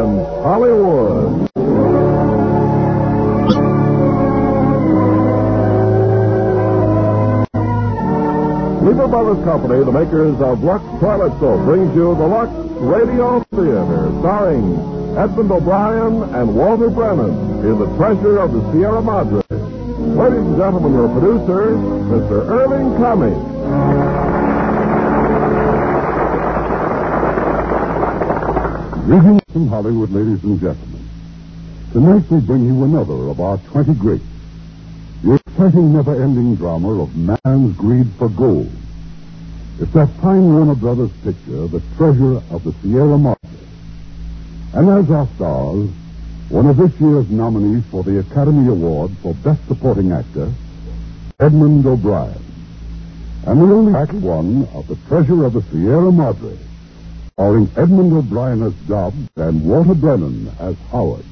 presents Hollywood. Lever Brothers Company, the makers of Lux Toilet Soap, brings you the Lux Radio Theater, starring Edmund O'Brien and Walter Brennan in The Treasure of the Sierra Madre. Ladies and gentlemen, your producer, Mr. Irving Cummings. Greetings from Hollywood, ladies and gentlemen. Tonight we bring you another of our 20 greats. The exciting, never-ending drama of man's greed for gold. It's that fine Warner Brothers picture, The Treasure of the Sierra Madre. And as our stars, one of this year's nominees for the Academy Award for Best Supporting Actor, Edmund O'Brien. And the only act one of The Treasure of the Sierra Madre, starring Edmund O'Brien as Dobbs and Walter Brennan as Howard.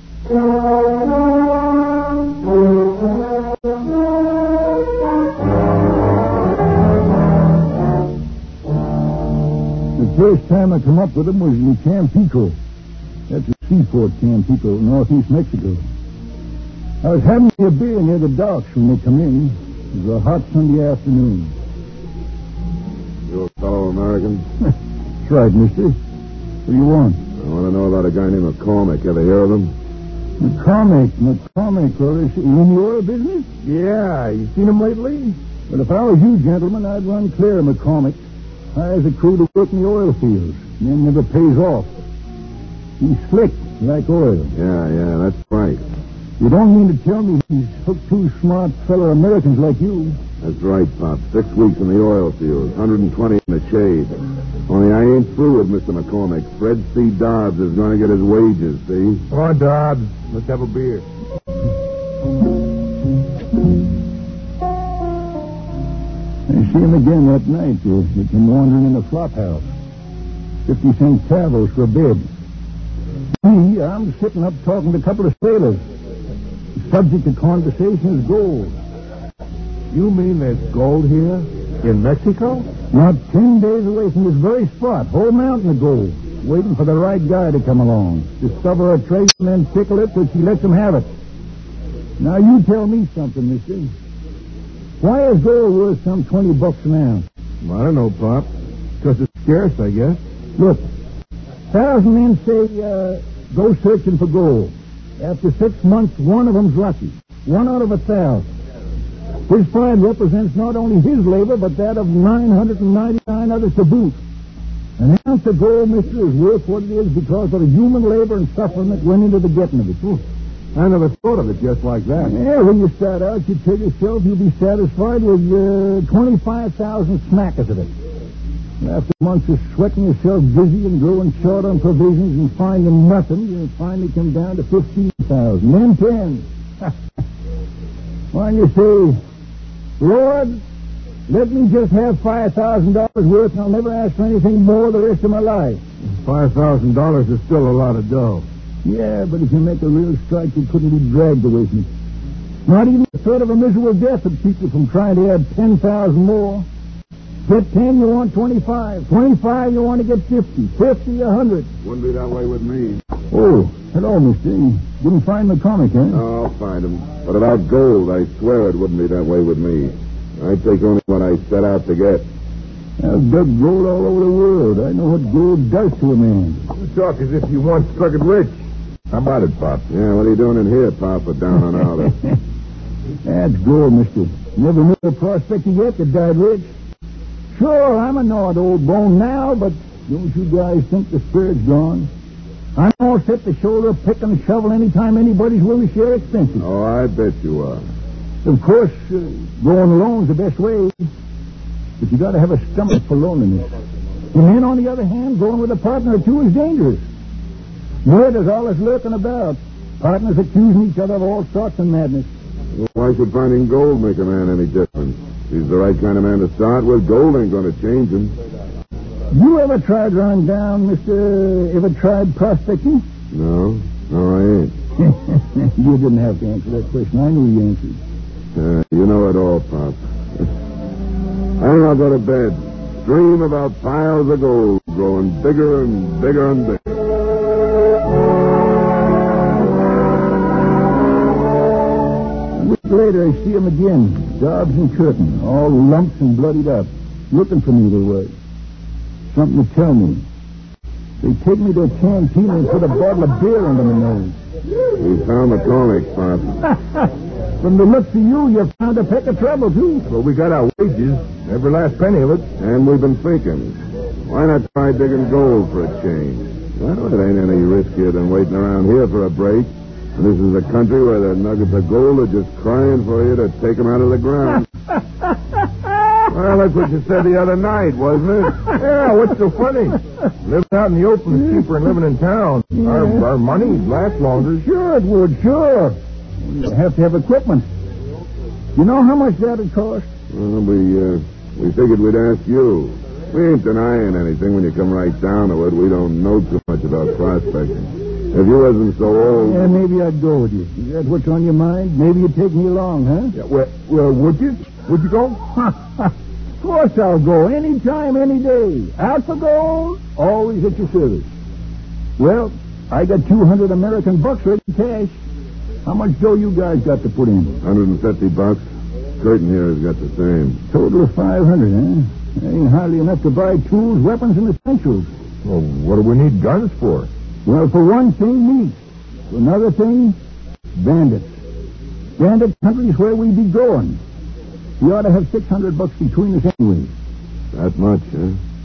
The first time I come up with them was in Tampico. That's a seaport, Tampico, northeast Mexico. I was having a beer near the docks when they come in. It was a hot Sunday afternoon. You a fellow American? That's right, mister. What do you want? I want to know about a guy named McCormick. Ever hear of him? McCormick. Well, is he in the oil business? Yeah, you seen him lately? Well, if I was you, gentlemen, I'd run clear of McCormick. Hires a crew to work in the oil fields, and then never pays off. He's slick, like oil. Yeah, that's right. You don't mean to tell me he's hooked two smart fellow Americans like you? That's right, Pop. 6 weeks in the oil fields, 120 in the shade. Only I ain't through with Mr. McCormick. Fred C. Dobbs is going to get his wages, see? Come on, Dobbs. Let's have a beer. I see him again that night. He came wandering in the flop house. 50-cent tavos for a bed. Me, I'm sitting up talking to a couple of sailors. The subject of conversation is gold. You mean there's gold here? In Mexico? Not 10 days away from this very spot. Whole mountain of gold. Waiting for the right guy to come along. Discover a trace and then tickle it so she lets him have it. Now you tell me something, mister. Why is gold worth some $20 an ounce? I don't know, Pop. Because it's scarce, I guess. Look, 1,000 men say, go searching for gold. After 6 months, one of them's lucky. 1 out of 1,000. His find represents not only his labor, but that of 999 others to boot. An ounce of gold, mister, is worth what it is because of the human labor and suffering that went into the getting of it. I never thought of it just like that. Yeah, when you start out, you tell yourself you'll be satisfied with 25,000 smackers of it. After months of sweating yourself busy and growing short on provisions and finding nothing, you finally come down to 15,000, then 10. Why, you say, Lord, let me just have $5,000 worth and I'll never ask for anything more the rest of my life. $5,000 is still a lot of dough. Yeah, but if you make a real strike, you couldn't be dragged away from it. Not even the threat of a miserable death would keep you from trying to add 10,000 more. Get 10, you want 25. 25, you want to get 50. 50, 100. Wouldn't be that way with me. Oh, hello, mister. You didn't find McCormick, huh? No, I'll find him. But about gold, I swear it wouldn't be that way with me. I take only what I set out to get. I've dug gold all over the world. I know what gold does to a man. You talk as if you once struck it rich. How about it, Pop? Yeah, what are you doing in here, Papa, down and out? That's gold, mister. Never knew a prospector yet that died rich. Sure, I'm a gnawed old bone now, but don't you guys think the spirit's gone? I'm all set to shoulder, pick, and shovel anytime anybody's willing to share expenses. Oh, I bet you are. Of course, going alone's the best way. But you got to have a stomach for loneliness. And then, on the other hand, going with a partner or two is dangerous. Murder's always lurking about. Partners accusing each other of all sorts of madness. Well, why should finding gold make a man any difference? He's the right kind of man to start with. Gold ain't going to change him. You ever tried running down, mister? Ever tried prospecting? No, I ain't. You didn't have to answer that question. I knew you answered. You know it all, Pop. I think I'll go to bed. Dream about piles of gold growing bigger and bigger and bigger. later, I see 'em again, Dobbs and Curtin, all lumps and bloodied up. Looking for me, they was. Something to tell me. They take me to a cantina and put a bottle of beer under my nose. We found the comics, Pop. From the looks of you found a peck of trouble, too. Well, we got our wages, every last penny of it. And we've been thinking, why not try digging gold for a change? Well, it ain't any riskier than waiting around here for a break. And this is a country where the nuggets of gold are just crying for you to take them out of the ground. Well, that's what you said the other night, wasn't it? Yeah, what's so funny? Living out in the open is cheaper than living in town. Our money lasts longer. Sure it would, sure. You have to have equipment. You know how much that'd cost? Well, we figured we'd ask you. We ain't denying anything when you come right down to it. We don't know too much about prospecting. If you wasn't so old... Yeah, maybe I'd go with you. Is that what's on your mind? Maybe you'd take me along, huh? Yeah, well, would you? Would you go? Of course I'll go. Anytime, any day. Out for gold, always at your service. Well, I got 200 American bucks ready cash. How much dough you guys got to put in? $150. Curtin here has got the same. Total of 500, huh? That ain't hardly enough to buy tools, weapons, and essentials. Well, what do we need guns for? Well, for one thing, meat. For another thing, bandits. Bandit country's where we be going. We ought to have $600 between us anyway. That much, huh?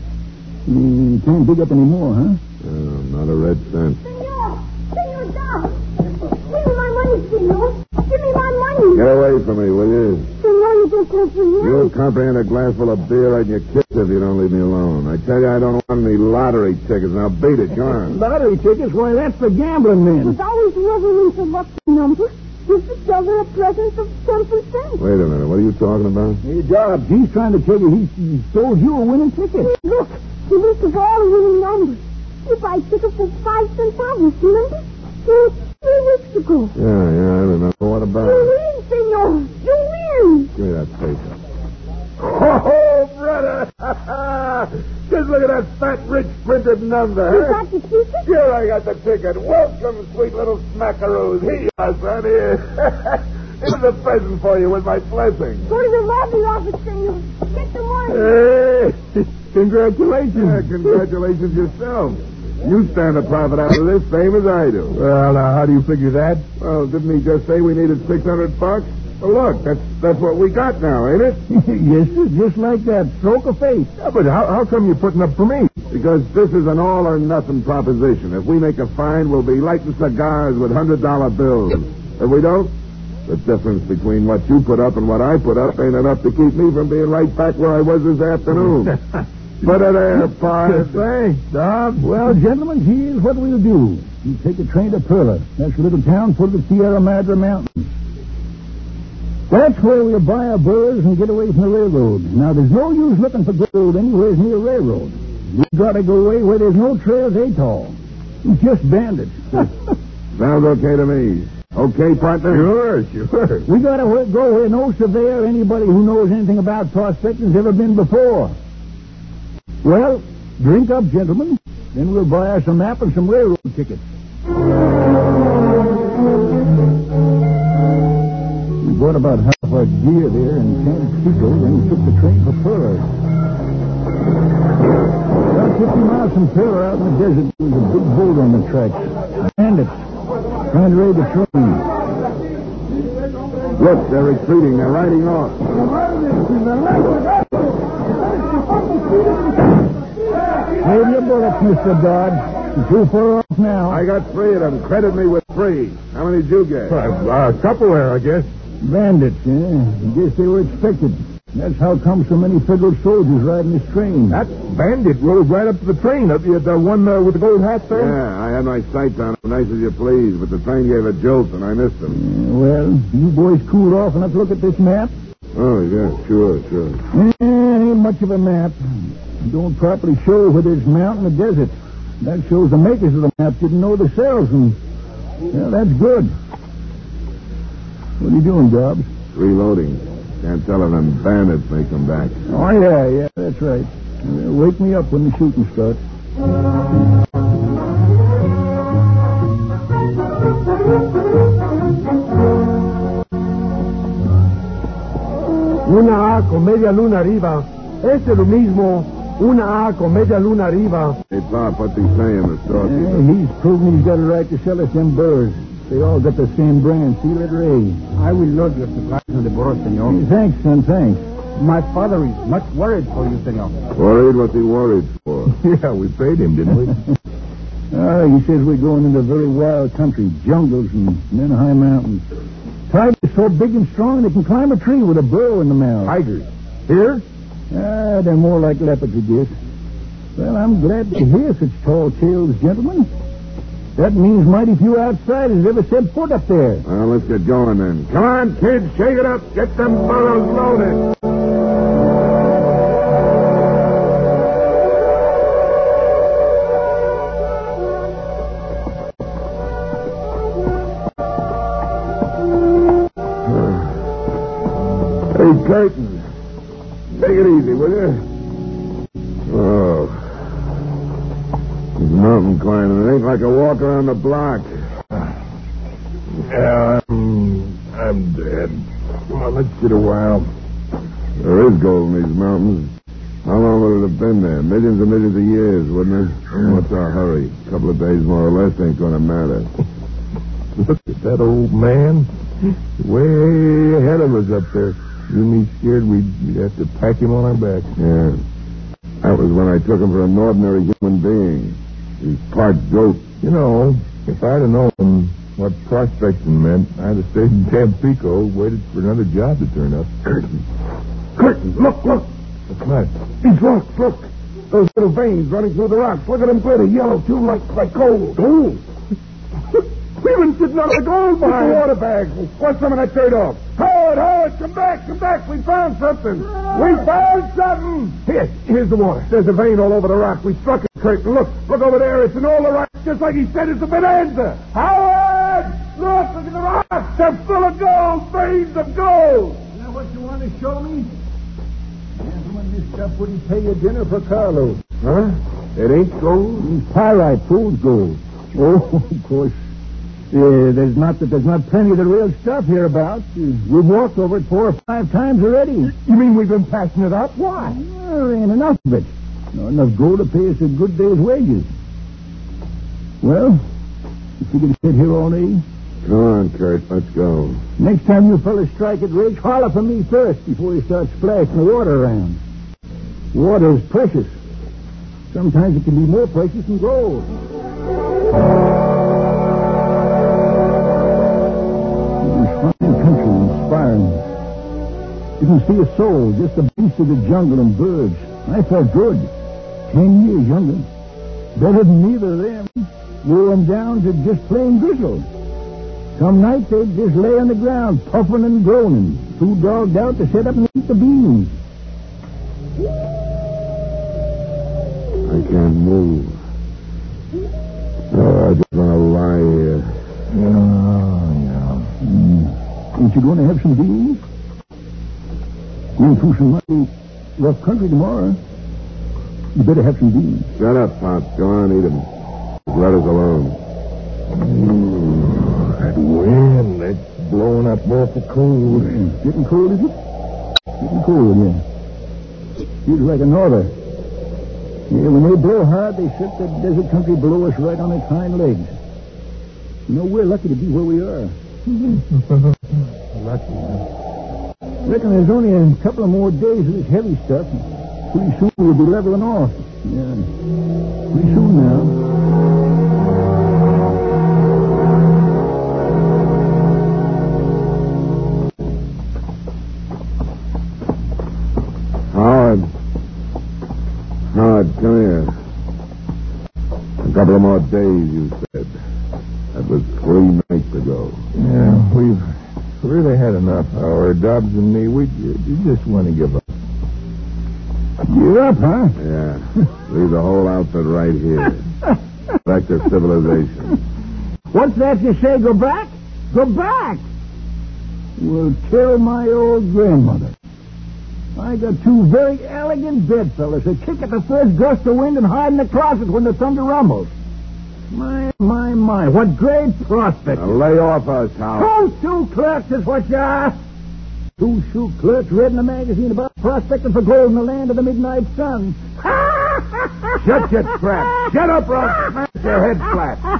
You can't dig up any more, huh? Not a red cent. Senor, Doc. Give me my money, senor. Give me my money. Get away from me, will you? Senor, you don't comprehend. You'll comprehend a glass full of beer right in your kiss if you don't leave me alone. I tell you, I don't want any lottery tickets. Now beat it, come on. Lottery tickets? Why, that's for gambling men. With always rubbing into lucky numbers, give the devil a present of 10%. Wait a minute, what are you talking about? Hey, Dobbs, he's trying to tell you he sold you a winning ticket. Look, the list of all the winning numbers. You buy tickets for 5 cents, remember? 3 weeks ago. Yeah, I remember. What about You it? win, senor. You win. Give me that paper. Oh, brother! Just look at that fat, rich printed number. You got the ticket? Sure, I got the ticket. Welcome, sweet little smackaroos. Here you are, son. Here. Here's a present for you with my blessing. Go to the lobby office, senor. Get the money. Hey, congratulations. Yeah, congratulations yourself. You stand a profit out of this, same as I do. Well, now, how do you figure that? Well, didn't he just say we needed $600? Well, look, that's what we got now, ain't it? Yes, sir, just like that. Stroke of fate. Yeah, but how come you're putting up for me? Because this is an all-or-nothing proposition. If we make a find, we'll be lighting cigars with $100 bills. If we don't, the difference between what you put up and what I put up ain't enough to keep me from being right back where I was this afternoon. Put it there, Pard. Thanks, Dob. Well, gentlemen, here's what we'll do. You take a train to Perla. That's a little town full of the Sierra Madre Mountains. That's where we'll buy our burros and get away from the railroad. Now, there's no use looking for gold anywhere near a railroad. We've got to go away where there's no trails at all. It's just bandits. Sounds okay to me. Okay, partner? Sure. We got to go where no surveyor or anybody who knows anything about prospecting's ever been before. Well, drink up, gentlemen. Then we'll buy us a map and some railroad tickets. We bought about half our gear there in San Francisco, then we took the train for Perla. About 50 miles from Perla, out in the desert, there was a big boulder on the tracks. Bandits trying to raid the train. Look, they're retreating. They're riding off. Save your bullets, Mr. Dodd. You're too far off now. I got 3 of them. Credit me with 3. How many did you get? A couple there, I guess. Bandits, eh? I guess they were expected. That's how come so many federal soldiers riding this train. That bandit rode right up to the train. The one with the gold hat there? Yeah, I had my sights on him, nice as you please, but the train gave a jolt and I missed him. Well, you boys cooled off enough to look at this map? Oh, yeah, sure. Ain't much of a map. It don't properly show whether it's mountain or desert. That shows the makers of the map didn't know themselves, and, well, that's good. What are you doing, Dobbs? Reloading. Can't tell if them bandits may come back. Oh, yeah, that's right. Wake me up when the shooting starts. Una A con media luna arriba. Este es lo mismo. Una A con media luna arriba. Hey, Pop, what's he saying, the storekeeper? He's proven he's got a right to sell us them birds. They all got the same brand, C letter A. I will load your supplies on the burro, senor. Thanks, son, thanks. My father is much worried for you, senor. Worried? What's he worried for? Yeah, we paid him, didn't we? He says we're going into very wild country, jungles and then high mountains. Tigers so big and strong they can climb a tree with a burrow in the mouth. Tigers? Here? They're more like leopards, I guess. Well, I'm glad to hear such tall tales, gentlemen. That means mighty few outsiders ever set foot up there. Well, let's get going then. Come on, kids, shake it up. Get them burros loaded. Hey, Curtin, take it easy, will you? Oh. This mountain climbing, it ain't like a walk around the block. Yeah, I'm dead. Come on, let's sit a while. There is gold in these mountains. How long would it have been there? Millions and millions of years, wouldn't it? What's our hurry? A couple of days more or less ain't going to matter. Look at that old man. Way ahead of us up there. You and me scared we'd have to pack him on our backs. Yeah. That was when I took him for an ordinary human being. He's part goat. You know, if I'd have known what prospecting meant, I'd have stayed in Tampico, waited for another job to turn up. Curtin, look. What's that? These rocks, look. Those little veins running through the rocks. Look at them glitter, yellow, too, like gold. Gold? We've been sitting on the gold mine. The water bag. What's some of that dirt off? Howard, come back. We found something. Here's the water. There's a vein all over the rock. We struck it, Curtin. Look over there. It's in all the rocks, just like he said. It's a bonanza. Howard! Look at the rocks. They're full of gold. Veins of gold. Is that what you want to show me? Gentlemen, this stuff wouldn't pay your dinner for carload. Huh? It ain't gold? It's pyrite, fool's gold. Oh, of course. There's not plenty of the real stuff hereabouts. We've walked over it 4 or 5 times already. You mean we've been passing it up? Why? Well, there ain't enough of it. Not enough gold to pay us a good day's wages. Well, if you can sit here all day. Come on, Kurt. Let's go. Next time you fellas strike it rich, holler for me first before you start splashing the water around. Water's precious. Sometimes it can be more precious than gold. Fine country, inspiring. Didn't see a soul, just the beasts of the jungle and birds. I felt good. 10 years younger. Better than either of them. Wore them down to just plain grizzle. Some night they'd just lay on the ground, puffing and groaning, too dogged out to sit up and eat the beans. I can't move. Oh, I just want to lie here. Ain't you going to have some beans? Going through some mighty rough country tomorrow. You better have some beans. Shut up, Pop. Go on, eat them. Let us alone. That wind, that's blowing up awful cold. Getting cold, is it? Getting cold, yeah. Feels like a norther. Yeah, when they blow hard, they set that desert country below us right on its hind legs. You know, we're lucky to be where we are. Lucky, huh? Reckon there's only a couple of more days of this heavy stuff. Pretty soon we'll be leveling off. Yeah. Pretty soon now. Howard, come here. A couple of more days, you said. That was 3 nights ago. Yeah, we've really had enough. Our Dobbs and me, we just want to give up. Give up, huh? Yeah. Leave the whole outfit right here. Back to civilization. What's that you say? Go back? Go back! Well, tell my old grandmother. I got 2 very elegant bedfellows that kick at the first gust of wind and hide in the closet when the thunder rumbles. My. What great prospect. Now lay off us, Howard. Those 2 clerks is what you are. Two-shoe clerks read in a magazine about prospecting for gold in the land of the midnight sun. Shut your trap. Shut up, or I'll smash your head flat.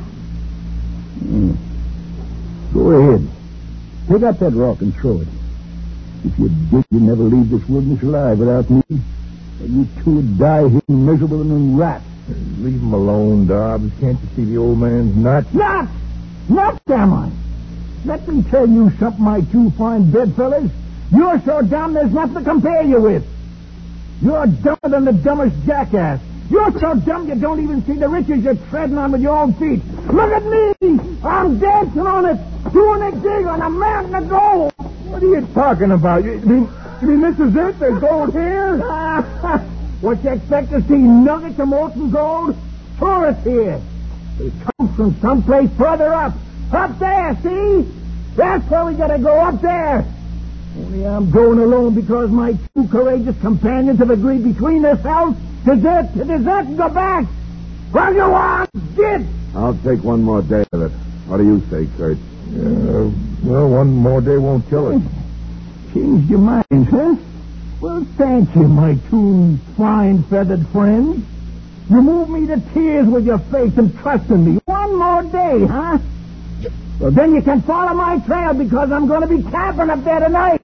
Go ahead. Pick up that rock and throw it. If you did, you'd never leave this wilderness alive without me. And you two would die here miserable and rats. Leave him alone, Dobbs. Can't you see the old man's nuts? Nuts! Nuts, am I? Let me tell you something, my two fine bedfellows. You're so dumb there's nothing to compare you with. You're dumber than the dumbest jackass. You're so dumb you don't even see the riches you're treading on with your own feet. Look at me! I'm dancing on it, doing a gig on a mountain of gold. What are you talking about? You mean this is it? There's gold here? What you expect to see, nuggets of molten gold? Sure it's here. It comes from someplace further up. Up there, see? That's where we gotta go, up there. Only I'm going alone because my two courageous companions have agreed between themselves to desert and go back. Well, you want? Get! I'll take one more day of it. What do you say, Kurt? Well, one more day won't kill it. Changed your minds, huh? Well, thank you, my two fine feathered friends. You moved me to tears with your faith and trust in me. One more day, huh? Well, then you can follow my trail because I'm going to be camping up there tonight.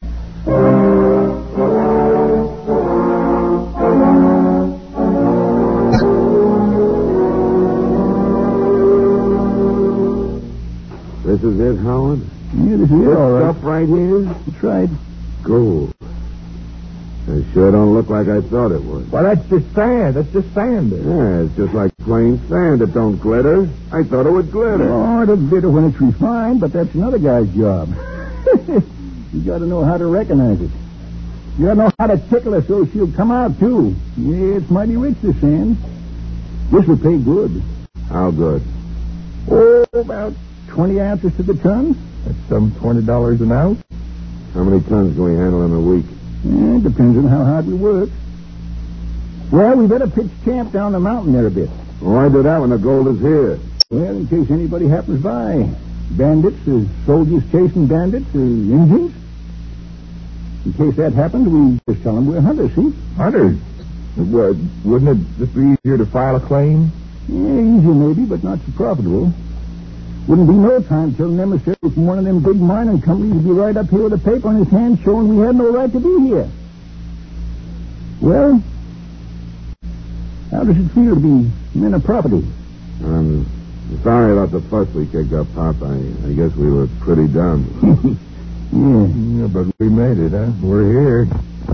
This is it, Howard? Yeah, this is it, all right. Stuff right here? That's right. Gold. It sure don't look like I thought it would. Well, that's just sand. That's just sand. Yeah, it's just like plain sand. It don't glitter. I thought it would glitter. Oh, it'll glitter when it's refined, but that's another guy's job. You got to know how to recognize it. You got to know how to tickle her so she'll come out, too. Yeah, it's mighty rich, this sand. This will pay good. How good? Oh, about 20 ounces to the ton. That's some $20 an ounce. How many tons can we handle in a week? Yeah, it depends on how hard we work. Well, we better pitch camp down the mountain there a bit. Why do that when the gold is here? Well, in case anybody happens by. Bandits, soldiers chasing bandits, Indians. In case that happens, we just tell them we're hunters, see? Hunters? Well, wouldn't it just be easier to file a claim? Yeah, easier maybe, but not so profitable. Wouldn't be no time till an emissary from one of them big mining companies would be right up here with a paper on his hand showing we had no right to be here. Well, how does it feel to be men of property? I'm sorry about the fuss we kicked up, Pop. I guess we were pretty dumb. Yeah. Yeah, but we made it, huh? We're here.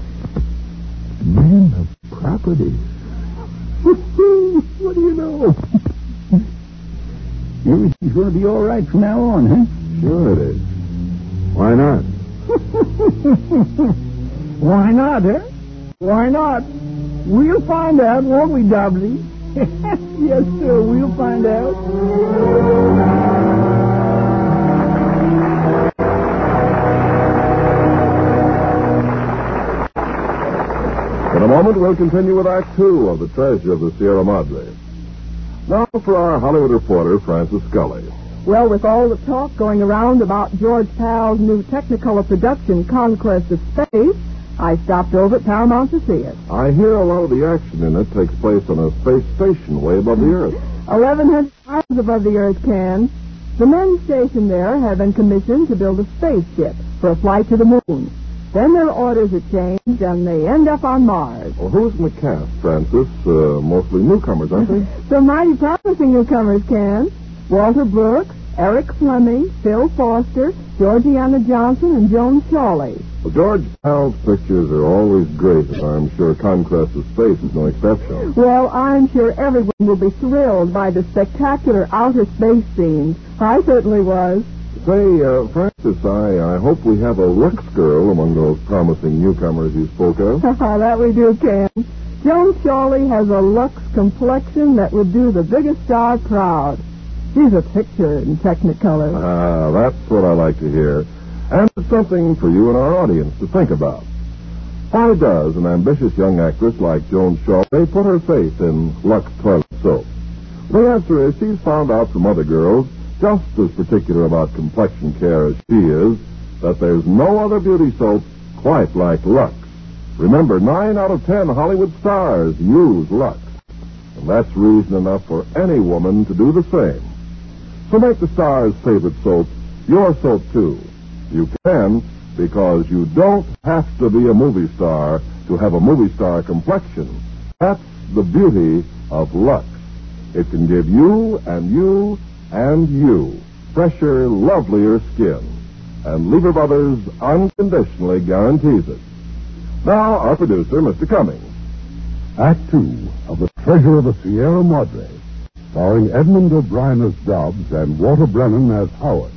Men of property. What do you know? Everything's going to be all right from now on, huh? Sure it is. Why not? Why not, huh? Why not? We'll find out, won't we, Dobbsy? Yes, sir, we'll find out. In a moment, we'll continue with Act Two of The Treasure of the Sierra Madre. Now for our Hollywood reporter, Francis Scully. Well, with all the talk going around about George Pal's new Technicolor production, Conquest of Space, I stopped over at Paramount to see it. I hear a lot of the action in it takes place on a space station way above the Earth. 1,100 miles above the Earth, Ken. The men stationed there have been commissioned to build a spaceship for a flight to the moon. Then their orders are changed, and they end up on Mars. Well, who's in the cast, Francis? Mostly newcomers, aren't they? Some mighty promising newcomers, Ken. Walter Brooks, Eric Fleming, Phil Foster, Georgiana Johnson, and Joan Shawley. Well, George Pal's pictures are always great, and I'm sure Conquest of Space is no exception. Well, I'm sure everyone will be thrilled by the spectacular outer space scenes. I certainly was. Say, Francis, I hope we have a Lux girl among those promising newcomers you spoke of. That we do, Ken. Joan Shawley has a Lux complexion that would do the biggest star proud. She's a picture in Technicolor. That's what I like to hear. And it's something for you and our audience to think about. Why does an ambitious young actress like Joan Shawley put her faith in Lux toilet soap? The answer is she's found out from other girls just as particular about complexion care as she is, that there's no other beauty soap quite like Lux. Remember, 9 out of 10 Hollywood stars use Lux. And that's reason enough for any woman to do the same. So make the star's favorite soap your soap, too. You can, because you don't have to be a movie star to have a movie star complexion. That's the beauty of Lux. It can give you and you and you fresher, lovelier skin. And Lever Brothers unconditionally guarantees it. Now, our producer, Mr. Cummings. Act 2 of The Treasure of the Sierra Madre, starring Edmund O'Brien as Dobbs and Walter Brennan as Howard.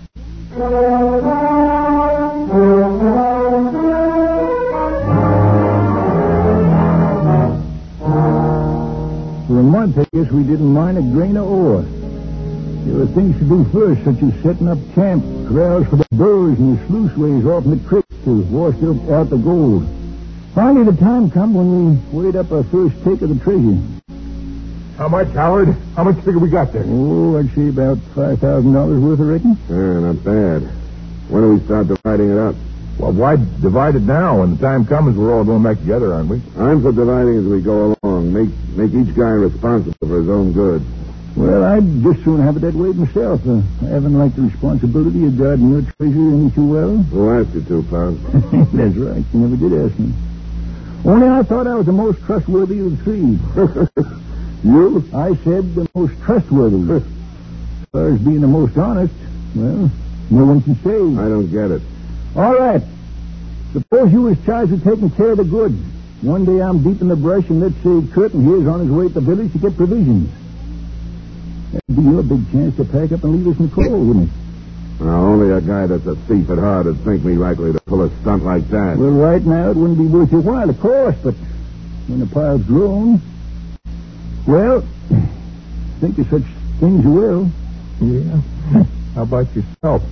For a month, I guess we didn't mine a grain of ore. There were things to do first, such as setting up camp, corrals for the burros and the sluiceways off in the creek to wash out the gold. Finally, the time come when we weighed up our first take of the treasure. How much, Howard? How much figure we got there? Oh, I'd say about $5,000 worth, I reckon. Not bad. When do we start dividing it up? Well, why divide it now? When the time comes, we're all going back together, aren't we? I'm for dividing as we go along. Make each guy responsible for his own goods. Well, I'd just soon have it that way myself. I haven't liked the responsibility of guarding your treasure any too well. Who asked you to, pal? That's right. You never did ask me. Only I thought I was the most trustworthy of the three. You? I said the most trustworthy. As far as being the most honest, well, no one can say. I don't get it. All right. Suppose you was charged with taking care of the goods. One day I'm deep in the brush, and let's say Kurt and here's on his way to the village to get provisions. That'd be your big chance to pack up and leave us in the cold, wouldn't it? Now, only a guy that's a thief at heart would think me likely to pull a stunt like that. Well, right now it wouldn't be worth your while, of course, but when the pile's grown, well, think of such things you will. Yeah. How about yourself?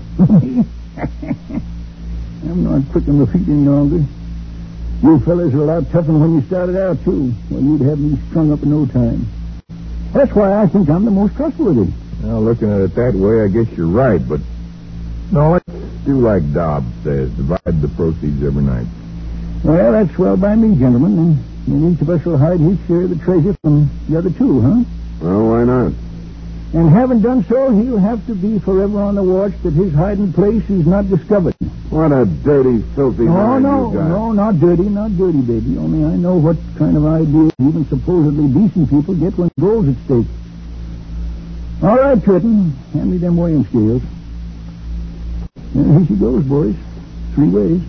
I'm not quick on the feet any longer. You fellas are a lot tougher than when you started out, too. Well, you'd have me strung up in no time. That's why I think I'm the most trustworthy. Well, looking at it that way, I guess you're right, but... No, let's do like Dobbs says. Divide the proceeds every night. Well, that's swell by me, gentlemen. And each of us will hide his share of the treasure from the other two, huh? Well, why not? And having done so, he'll have to be forever on the watch that his hiding place is not discovered. What a dirty, filthy mind you got. No, not dirty, baby. Only I know what kind of ideas even supposedly decent people get when gold's at stake. All right, Curtin, hand me them weighing scales. Well, here she goes, boys. 3 ways.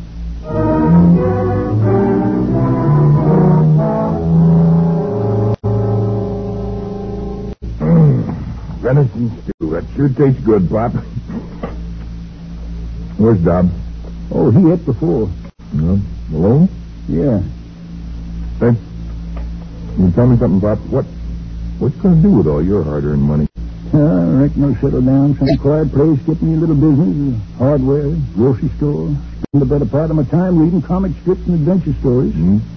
Venison stew. That sure tastes good, Pop. Where's Dobbs? Oh, he ate before. Alone? Yeah. Hey, can you tell me something, Pop? What you going to do with all your hard-earned money? I reckon I'll settle down some quiet place, get me a little business, hardware, grocery store, spend the better part of my time reading comic strips and adventure stories.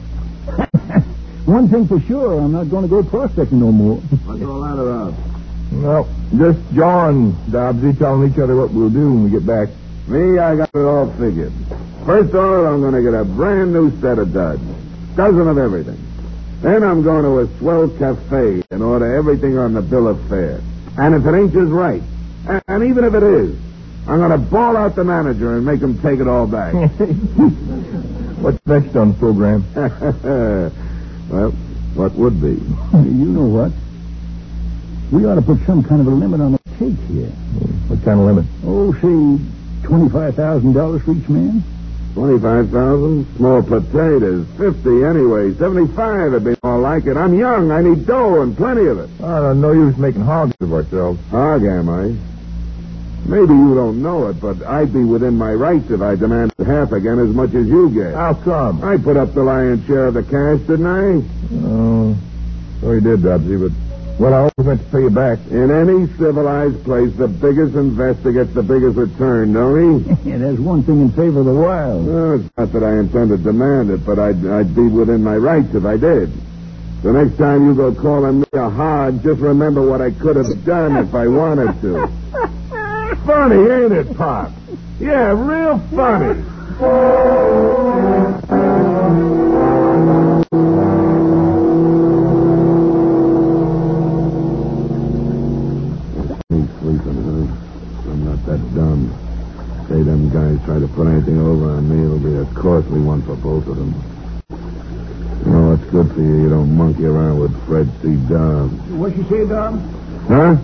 One thing for sure, I'm not going to go prospecting no more. What's all that about? Well, just John, Dobbsy, telling each other what we'll do when we get back. Me, I got it all figured. First order, I'm going to get a brand new set of duds. Dozen of everything. Then I'm going to a swell cafe and order everything on the bill of fare. And if it ain't just right, and even if it is, I'm going to bawl out the manager and make him take it all back. What's next on the program? Well, what would be? You know what? We ought to put some kind of a limit on the take here. What kind of limit? Oh, say $25,000 for each man. 25,000? Small potatoes. 50 anyway. 75 would be more like it. I'm young. I need dough and plenty of it. No use making hogs of ourselves. Hog, am I? Maybe you don't know it, but I'd be within my rights if I demanded half again as much as you get. How come? I put up the lion's share of the cash, didn't I? Oh, so you did, Dobbsy, but... Well, I always meant to pay you back. In any civilized place, the biggest investor gets the biggest return, don't he? Yeah, there's one thing in favor of the wild. Well, it's not that I intend to demand it, but I'd be within my rights if I did. The next time you go calling me a hog, just remember what I could have done if I wanted to. Funny, ain't it, Pop? Yeah, real funny. He's sleeping, huh? I'm not that dumb. Say them guys try to put anything over on me, it'll be a costly one for both of them. You know, it's good for you don't monkey around with Fred C. Dobbs. What you say, Dom? Huh?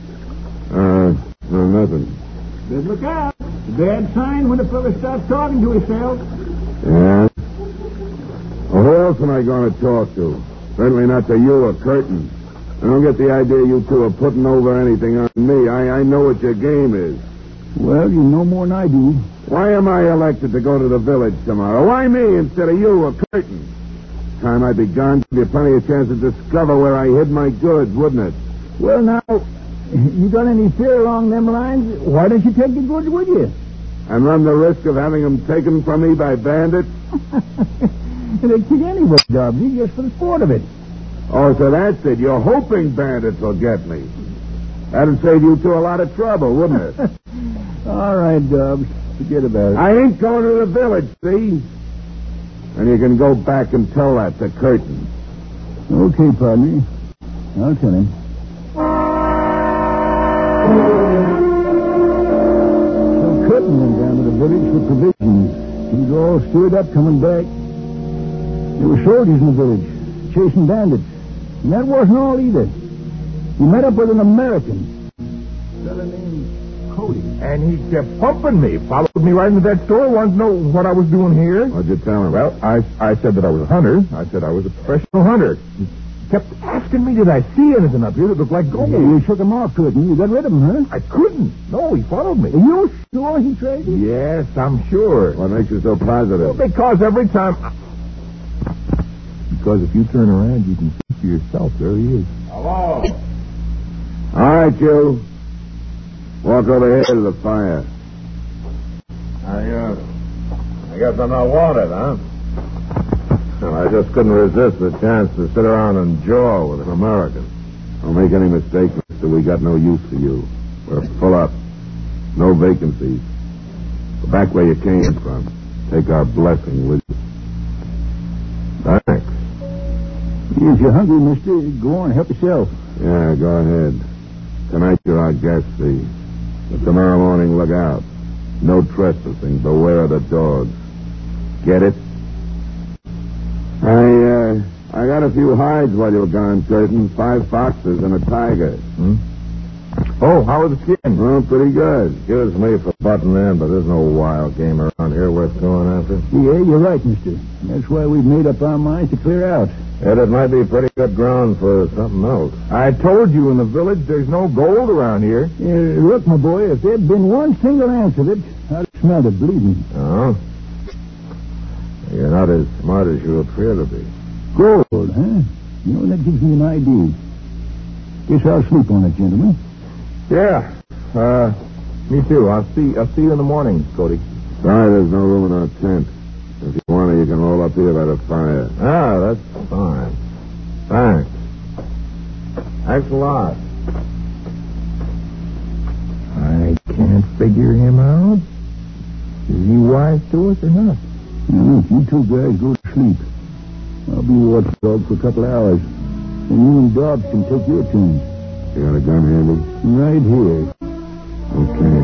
No, nothing. Good look out. It's a bad sign when a fella starts talking to himself. Yeah? Well, who else am I going to talk to? Certainly not to you or Curtin. I don't get the idea you two are putting over anything on me. I know what your game is. Well, you know more than I do. Why am I elected to go to the village tomorrow? Why me instead of you or Curtin? Time I'd be gone, there'd be plenty of chance to discover where I hid my goods, wouldn't it? Well, now, you got any fear along them lines? Why don't you take the goods with you? And run the risk of having them taken from me by bandits? They'd kick anybody, Dobbsy, just for the sport of it. Oh, so that's it. You're hoping bandits will get me. That'd save you two a lot of trouble, wouldn't it? All right, Dobbs. Forget about it. I ain't going to the village, see? And you can go back and tell that to Curtin. Okay, partner. I'll tell him. So Curtin went down to the village for provisions. He was all stirred up coming back. There were soldiers in the village, chasing bandits. And that wasn't all either. He met up with an American. A fella named Cody. And he kept pumping me. Followed me right into that store. Wanted to know what I was doing here. What'd you tell him? Well, I said that I was a hunter. I said I was a professional hunter. He kept asking me, did I see anything up here that looked like gold? You shook him off, Curtin. You got rid of him, huh? I couldn't. No, he followed me. Are you sure he trailed you? Yes, I'm sure. What makes you so positive? Well, because every time... Because if you turn around, you can see for yourself. There he is. Hello. All right, you. Walk over here to the fire. I guess I'm not wanted, huh? Well, I just couldn't resist the chance to sit around and jaw with an American. Don't make any mistake, mister. We got no use for you. We're full up. No vacancies. Go back where you came from. Take our blessing with you. Thanks. If you're hungry, mister, go on, help yourself. Yeah, go ahead. Tonight you're our guest, see. But tomorrow morning, look out. No trespassing. Beware of the dogs. Get it? I got a few hides while you were gone, Curtin. 5 foxes and a tiger. Oh, how are the skins? Oh, pretty good. Excuse me for butting in, but there's no wild game around here worth going after. Yeah, you're right, mister. That's why we've made up our minds to clear out. Yet it might be pretty good ground for something else. I told you in the village there's no gold around here. Look, my boy, if there'd been one single ounce of it, I'd have smelled it bleeding. Oh? You're not as smart as you appear to be. Gold, huh? You know, that gives me an idea. Guess I'll sleep on it, gentlemen. Yeah. Me too. I'll see you in the morning, Cody. Sorry, there's no room in our tent. If you want to, you can roll up here by the fire. Ah, that's fine. Thanks. Thanks a lot. I can't figure him out. Is he wise to us or not? Well, if you two guys go to sleep, I'll be watchdog for a couple of hours. And you and Dobbs can take your turn. You got a gun handy? Right here. Okay.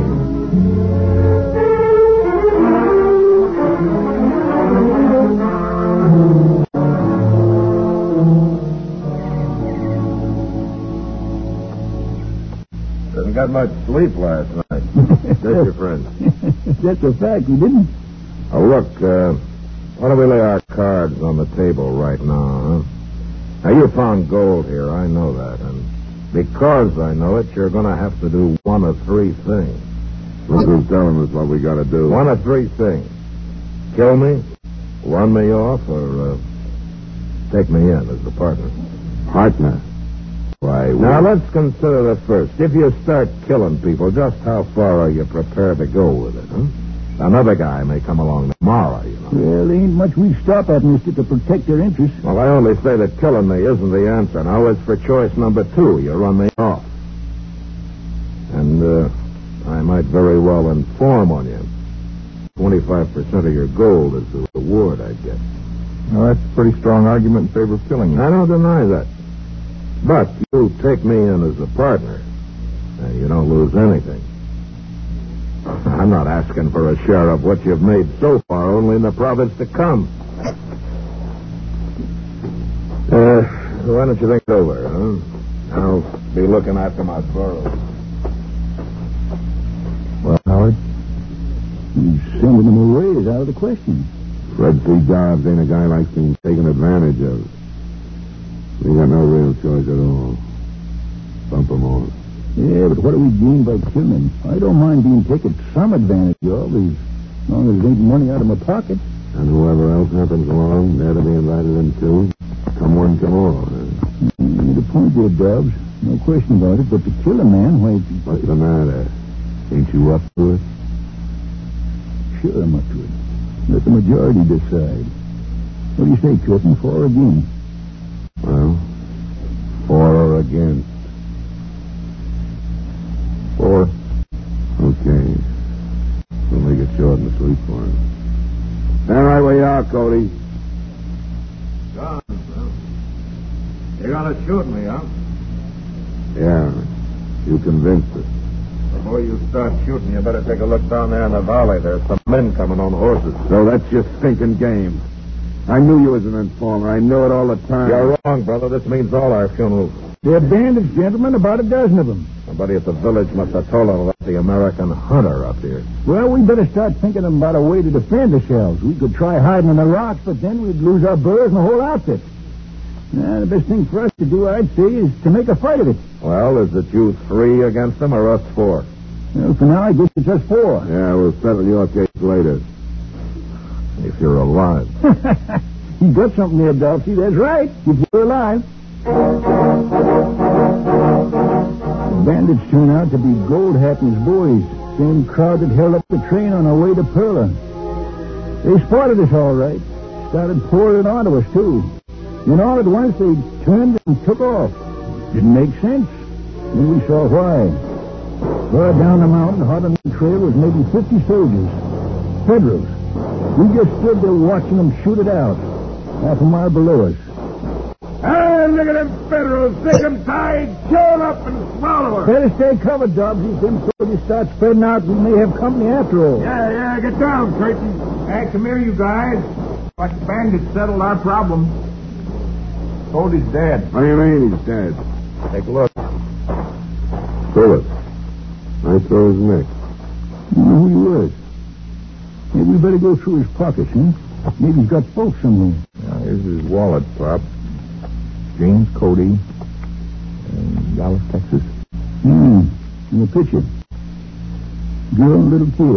Didn't get much sleep last night. Did you, friend? That's a fact, you didn't? Oh, look, why don't we lay our cards on the table right now, huh? Now, you found gold here, I know that, and because I know it, you're going to have to do one of 3 things. Look who's telling us what we got to do. One of 3 things. Kill me, run me off, or take me in as a partner. Partner. Why, Now, let's consider the first. If you start killing people, just how far are you prepared to go with it, huh? Another guy may come along tomorrow, you know. Well, there ain't much we stop at, mister, to protect their interests. Well, I only say that killing me isn't the answer. Now, as for choice number 2, you run me off. And, I might very well inform on you. 25% of your gold as the reward, I guess. Well, that's a pretty strong argument in favor of killing you. I don't deny that. But you take me in as a partner, and you don't lose anything. I'm not asking for a share of what you've made so far, only in the province to come. Why don't you think it over, huh? I'll be looking after my burros. Well, Howard, sending them away is out of the question. Fred C. Dobbs ain't a guy like being taken advantage of. We got no real choice at all. Bump him off. Yeah, but what do we gain by killing him? I don't mind being taken some advantage of, as long as it ain't money out of my pocket. And whoever else happens along, they're to be invited in too. Come one, come all. The point there, Dobbs. No question about it, but to kill a man, why... What's the matter? Ain't you up to it? Sure I'm up to it. Let the majority decide. What do you say, Curtin? For or against? Well, for or against? For. Okay. We'll make it short and sweet for him. Stand right where you are, Cody. John, you're going to shoot me, huh? Yeah. You convinced us. Before you start shooting, you better take a look down there in the valley. There's some men coming on horses. So that's your stinking game. I knew you was an informer. I know it all the time. You're wrong, brother. This means all our funerals. They're bandits, gentlemen, about a dozen of them. Somebody at the village must have told them about the American hunter up here. Well, we better start thinking about a way to defend ourselves. We could try hiding in the rocks, but then we'd lose our burros and the whole outfit. The best thing for us to do, I'd say, is to make a fight of it. Well, is it you 3 against them or us 4? Well, for now, I guess it's just 4. Yeah, we'll settle your case later. If you're alive. You got something there, Dulcie. That's right. If you're alive. The bandits turn out to be Goldhat and his boys. Same crowd that held up the train on our way to Perla. They spotted us all right. Started pouring onto us, too. Then all at once they turned and took off. Didn't make sense. Then we saw why. Far down the mountain, hot on the trail, was maybe 50 soldiers. Federals. We just stood there watching them shoot it out. Half a mile below us. Hey, look at them Federals. Sick them tied. Show up and swallow her. Better stay covered, Dobbs. If them soldiers start spreading out, we may have company after all. Yeah, get down, Curtin. Hey, come here, you guys. But the bandits settled our problem. Cody's dead. What do you mean he's dead? Take a look. Bullet. I saw his neck. You know who he was. Maybe we better go through his pockets, huh? Maybe he's got folks somewhere. Now, here's his wallet, Pop. James Cody, Dallas, Texas. In the picture. Girl and little kid.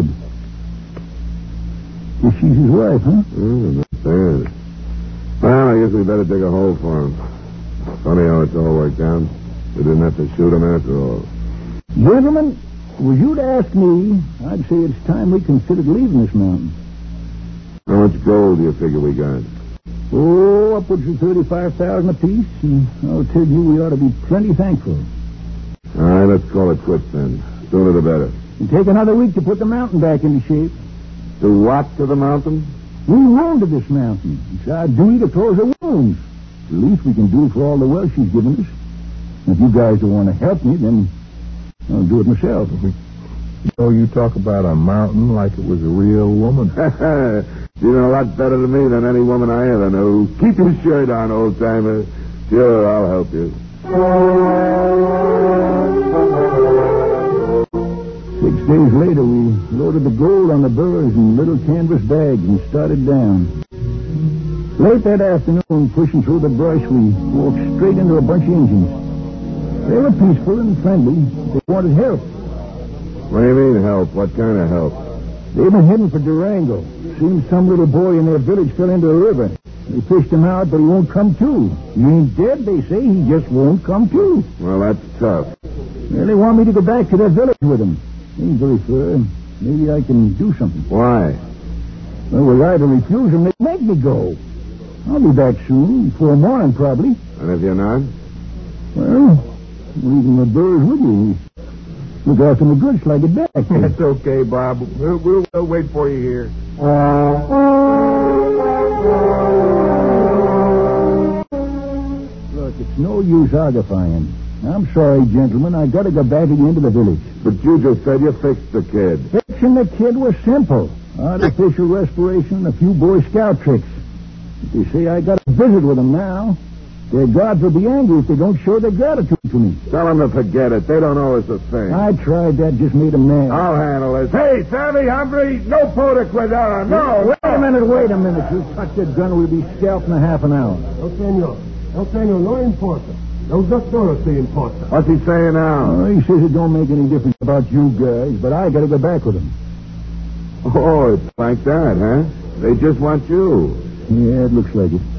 Guess she's his wife, huh? Not bad. Well, I guess we better dig a hole for him. Funny how it's all worked out. We didn't have to shoot him after all. Gentlemen, was you to ask me, I'd say it's time we considered leaving this mountain. How much gold do you figure we got? Oh, upwards of 35,000 apiece, and I'll tell you we ought to be plenty thankful. All right, let's call it quits then. Sooner the better. It'll take another week to put the mountain back into shape. To what to the mountain? We wounded this mountain. It's our duty to close the wounds. The least we can do for all the wealth she's given us. If you guys don't want to help me, then I'll do it myself. You talk about a mountain like it was a real woman. You know a lot better than me than any woman I ever knew. Keep your shirt on, old-timer. Sure, I'll help you. 6 days later, we loaded the gold on the burros in little canvas bags and started down. Late that afternoon, pushing through the brush, we walked straight into a bunch of Indians. They were peaceful and friendly. They wanted help. What do you mean, help? What kind of help? They've been heading for Durango. Seems some little boy in their village fell into the river. They fished him out, but he won't come to. He ain't dead, they say. He just won't come to. Well, that's tough. Well, they want me to go back to their village with them. Ain't very far. Maybe I can do something. Why? Well, were I to refuse them, they'd make me go. I'll be back soon, before morning, probably. And if you're not? Well, leaving the birds with you. Look after my goods till I get back. That's okay, Bob. We'll wait for you here. Look, it's no use argufying. I'm sorry, gentlemen. I gotta go back again to the village. But you just said you fixed the kid. Fixing the kid was simple. Artificial respiration and a few Boy Scout tricks. But you see, I got a visit with them now. Their gods will be angry if they don't show their gratitude to me. Tell them to forget it. They don't know it's a thing. I tried that, just made them mad. I'll handle this. Hey, Savvy, Humphrey, no puta cuidado. No. Wait a minute. You touch that gun, we'll be scalped in a half an hour. No, senor, no importa. No doctor se importa. What's he saying now? Oh, he says it don't make any difference about you guys, but I gotta go back with him. Oh, it's like that, huh? They just want you. Yeah, it looks like it.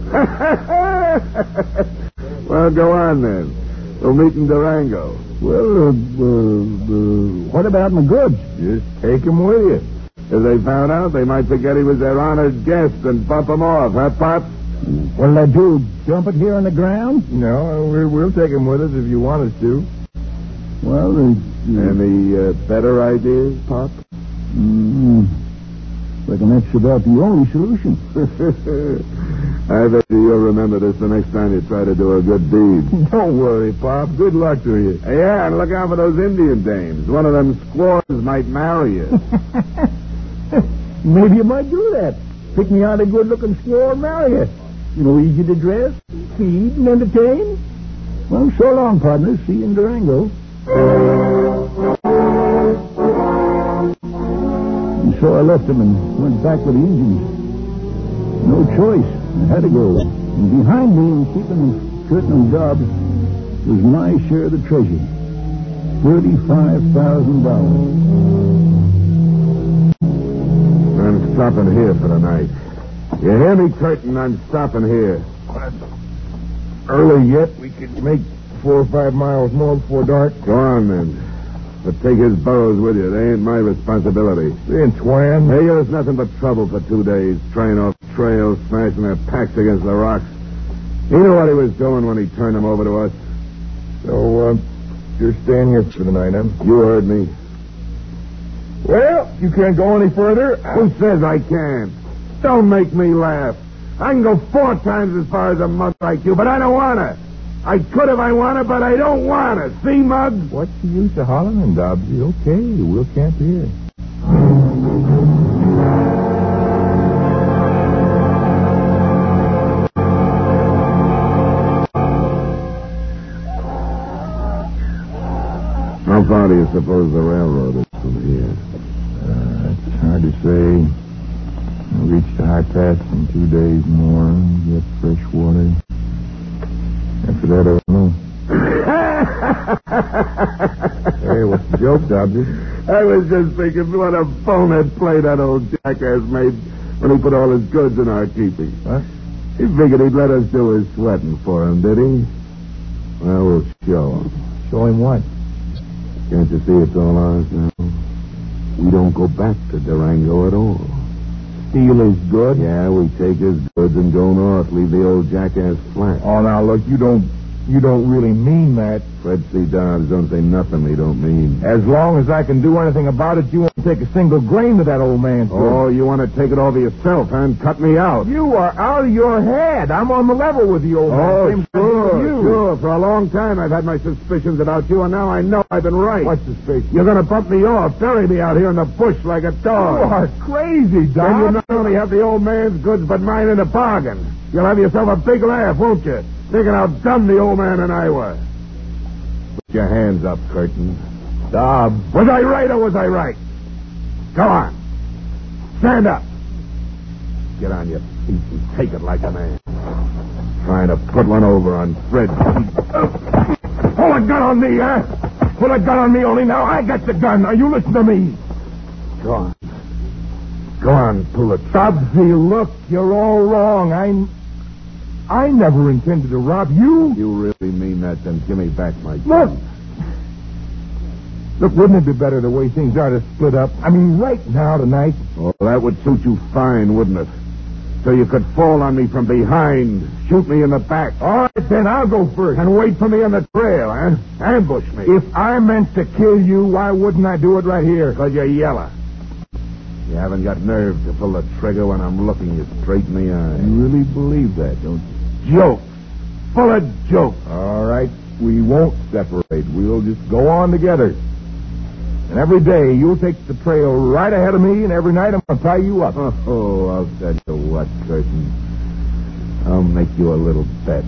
Well, go on then. We'll meet in Durango. Well, what about my goods? Just take him with you. If they found out, they might forget he was their honored guest and bump him off, huh, Pop? What'll I do? Dump it here on the ground? No, we'll take him with us if you want us to. Well, Any better ideas, Pop? Reckon that's about the only solution. I bet you'll remember this the next time you try to do a good deed. Don't worry, Pop. Good luck to you. Yeah, and look out for those Indian dames. One of them squaws might marry you. Maybe you might do that. Pick me out a good-looking squaw and marry her. You know, easy to dress, feed, and entertain. Well, so long, partners. See you in Durango. And so I left him and went back with the Indians. No choice. I had to go. And behind me and keeping the curtain jobs was my share of the treasure. $35,000. I'm stopping here for the night. You hear me, Curtin? I'm stopping here. Early yet. We could make 4 or 5 miles more before dark. Go on, then. But take his burros with you. They ain't my responsibility. Antoine. Hey, there's nothing but trouble for 2 days. Trying off trails, smashing their packs against the rocks. He knew what he was doing when he turned them over to us. So, you're staying here for the night, huh? You heard me. Well, you can't go any further. Who says I can't? Don't make me laugh. I can go 4 times as far as a mug like you, but I don't want to. I could if I wanted, but I don't want to. See, Muggs? What's the use of hollering, Dobbsy? Okay, we'll camp here. How far do you suppose the railroad is from here? It's hard to say. We'll reach the high pass in 2 days more, get fresh water. After that, I don't know. Hey, what's the joke, Dobbsy? I was just thinking what a bonehead play that old jackass made when he put all his goods in our keeping. What? He figured he'd let us do his sweating for him, did he? Well, we'll show him. Show him what? Can't you see it's all ours now? We don't go back to Durango at all. Steal his goods? Yeah, we take his goods and go north, leave the old jackass flat. Oh, now, look, you don't really mean that. Fred C. Dobbs don't say nothing he don't mean. As long as I can do anything about it, you won't take a single grain to that old man's goods. Oh, you want to take it over yourself, huh, and cut me out? You are out of your head. I'm on the level with the old man. Oh, Same thing with you. sure. For a long time I've had my suspicions about you, and now I know I've been right. What suspicion? You're going to bump me off, bury me out here in the bush like a dog. You are crazy, Doc. Then you not only have the old man's goods, but mine in the bargain. You'll have yourself a big laugh, won't you? Thinking how dumb the old man and I were. Put your hands up, Curtin. Dobbs. Was I right or was I right? Go on. Stand up. Get on your feet and take it like a man. Trying to put one over on Fred. Pull a gun on me, huh? Pull a gun on me only now. I got the gun. Now you listen to me. Go on. Go on, pull it. Dobbsy, look, you're all wrong. I never intended to rob you. You really mean that, then give me back my gun. Look. Look, wouldn't it be better the way things are to split up? I mean, right now, tonight. Oh, that would suit you fine, wouldn't it? so you could fall on me from behind, shoot me in the back. All right, then, I'll go first. And wait for me on the trail, huh? Ambush me. If I meant to kill you, why wouldn't I do it right here? Because you're yellow. You haven't got nerve to pull the trigger when I'm looking you straight in the eye. You really believe that, don't you? Jokes. Full of jokes. All right, we won't separate. We'll just go on together. And every day you'll take the trail right ahead of me, and every night I'm going to tie you up. Oh, I'll tell you what, Curtin. I'll make you a little bet.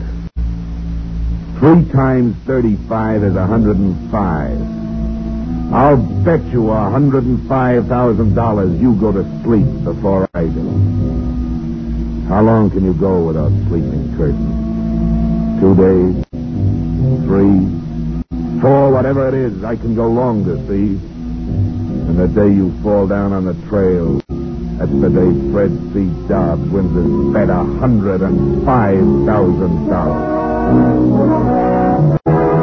3 times 35 is 105. I'll bet you $105,000 you go to sleep before I do. How long can you go without sleeping, Curtin? 2 days? 3? 4, whatever it is, I can go longer, see? And the day you fall down on the trail, that's the day Fred C. Dobbs wins his bet $105,000.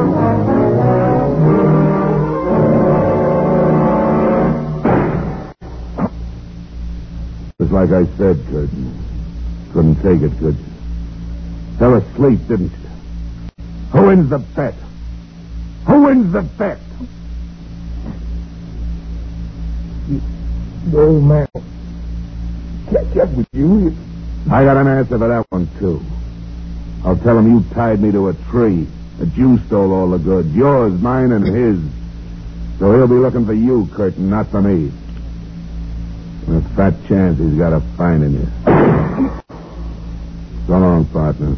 Just like I said, Curtin. Couldn't take it, could you? Fell asleep, didn't you? Who wins the bet? Who wins the bet? The old man catch up with you. I got an answer for that one, too. I'll tell him you tied me to a tree, that you stole all the goods, yours, mine, and his. So he'll be looking for you, Curtin, not for me. And a fat chance he's got of finding you. So long, partner.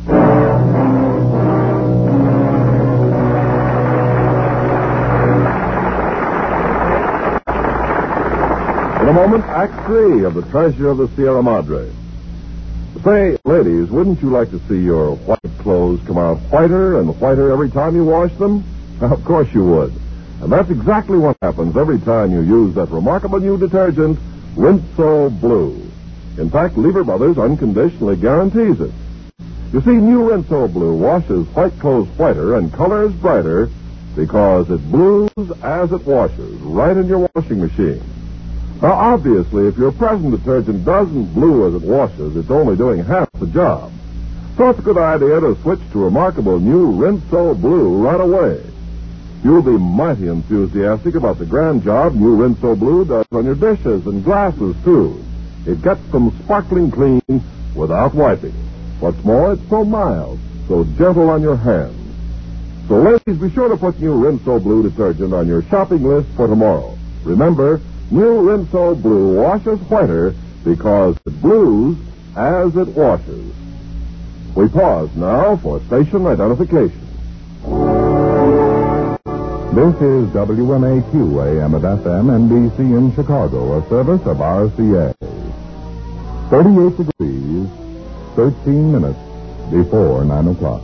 In a moment, Act 3 of The Treasure of the Sierra Madre. Say, ladies, wouldn't you like to see your white clothes come out whiter and whiter every time you wash them? Of course you would. And that's exactly what happens every time you use that remarkable new detergent, Rinso Blue. In fact, Lever Brothers unconditionally guarantees it. You see, new Rinso Blue washes white clothes whiter and colors brighter because it blues as it washes, right in your washing machine. Now, obviously, if your present detergent doesn't blue as it washes, it's only doing half the job. So it's a good idea to switch to remarkable new Rinso Blue right away. You'll be mighty enthusiastic about the grand job new Rinso Blue does on your dishes and glasses, too. It gets them sparkling clean without wiping. What's more, it's so mild, so gentle on your hands. So, ladies, be sure to put new Rinso Blue detergent on your shopping list for tomorrow. Remember, new Rinso Blue washes whiter because it blues as it washes. We pause now for station identification. This is WMAQ AM at FM NBC in Chicago, a service of RCA. 38 degrees, 13 minutes before 9 o'clock.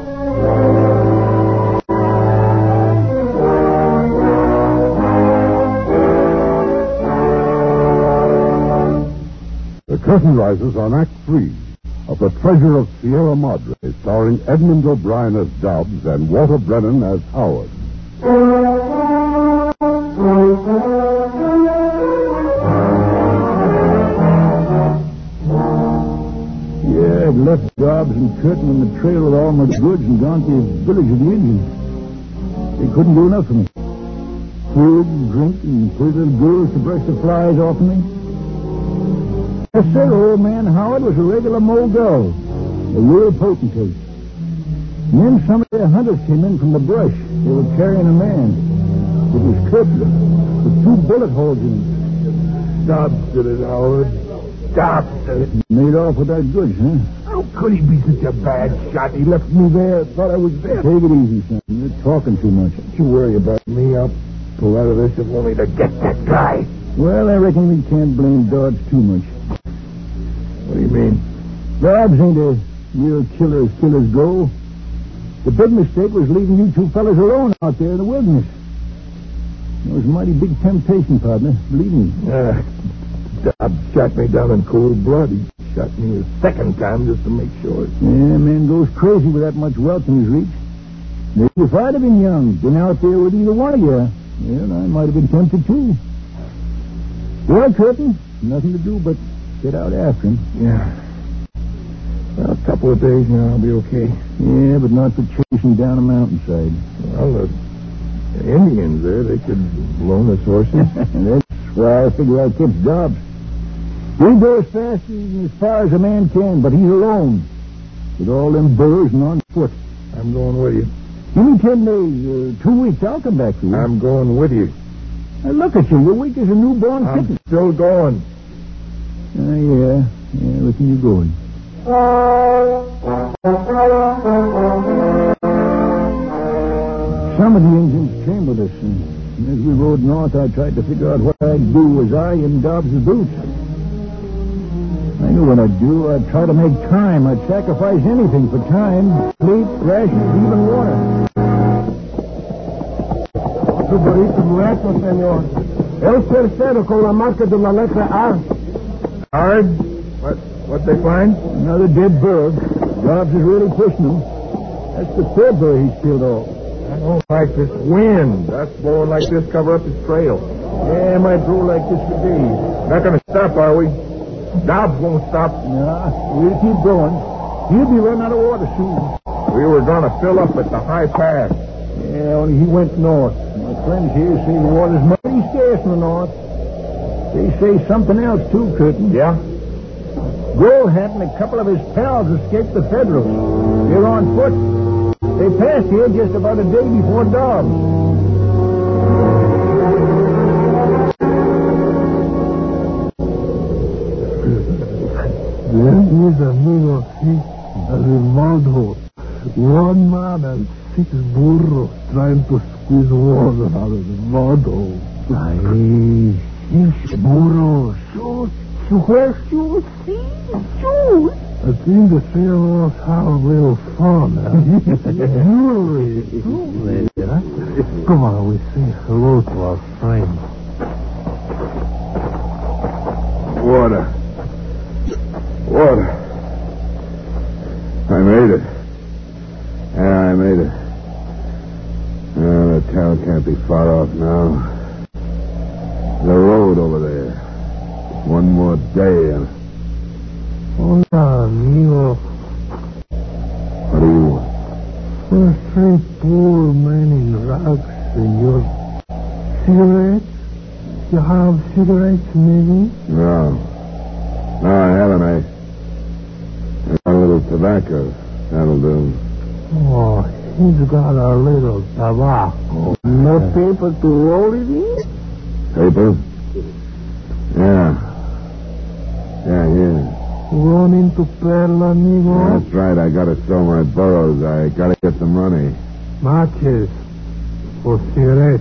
The curtain rises on Act 3 of The Treasure of Sierra Madre, starring Edmund O'Brien as Dobbs and Walter Brennan as Howard. Yeah, I'd left Dobbs and Curtin on the trail with all my goods and gone to the village of the Indians. They couldn't do enough for me. Food, drink, and pretty little girls to brush the flies off me. I said old man Howard was a regular Mogul, a real potentate. And then some of the hunters came in from the brush. They were carrying a man. It was Curtin, with 2 bullet holes in him. Dobbs did it, Howard. Dobbs did it. Made off with our goods, huh? How could he be such a bad shot? He left me there, thought I was dead. Take it easy, son. You're talking too much. Don't you worry about me. I'll pull out of this if only to get that guy. Well, I reckon we can't blame Dobbs too much. What do you mean? Dobbs ain't a real killer as killers go. The big mistake was leaving you 2 fellas alone out there in the wilderness. It was a mighty big temptation, partner. Believe me. Dobbs shot me down in cold blood. He shot me a second time just to make sure. Yeah, man goes crazy with that much wealth in his reach. Maybe if I'd have been young, been out there with either one of you, well, I might have been tempted too. Well, Curtin, nothing to do but Get out after him. Yeah. Well, a couple of days now, I'll be okay. Yeah, but not for chasing down a mountainside. Well, the Indians there, they could loan us horses. That's why I figure I'll catch Dobbs. He'll go as fast and as far as a man can, but he's alone. With all them burros and on foot. I'm going with you. Give me 10 days, 2 weeks, I'll come back to you. I'm going with you. Now look at you, you're weak as a newborn kitten. I'm still going. Yeah, listen, you going. Some of the Indians came with us, and as we rode north, I tried to figure out what I'd do as I in Dobbs' boots. I knew what I'd do. I'd try to make time. I'd sacrifice anything for time. Sleep, rations, even water. Su burrito nuestro, señor. El tercero con la marca de la letra A. Hard? What they find? Another dead bird. Dobbs is really pushing them. That's the third bird he's killed off. I don't like this wind. Us blowing like this cover up his trail. Yeah, might blow like this for days. Not going to stop, are we? Dobbs won't stop. Nah, we'll keep going. He'll be running out of water soon. We were going to fill up at the high pass. Yeah, only he went north. My friends here say the water's mighty scarce in the north. They say something else, too, Curtin. Yeah? Goldhat and a couple of his pals escaped the Federals. They're on foot. They passed here just about a day before Dobbs. There is amigo, see, a remote. One man and 6 burros trying to squeeze water out of the mud hole. Ay, 6 burros. Shoot. I think the three of us have a little fun. Come on, we say hello to our friends. Water. I made it. Yeah, I made it. The town can't be far off now. The road over there. One more day and... Hola, amigo. What do you want? We're 3 poor men in rags, senor. Cigarettes? You have cigarettes, maybe? No, I haven't. I got a little tobacco. That'll do. Oh, he's got a little tobacco. No paper to roll it in? Paper? Yeah, here. Run into Perla, amigo? That's right. I gotta sell my burros. I gotta get some money. Matches. For cigarette.